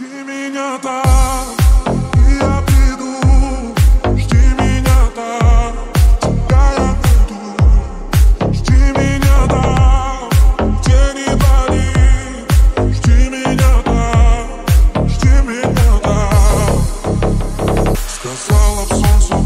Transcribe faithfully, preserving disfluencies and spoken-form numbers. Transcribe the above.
Жди меня там, и я приду. Жди меня там, тебя я найду. Жди меня там, где не болит. Жди меня там, жди меня там. Сказала б солнцу.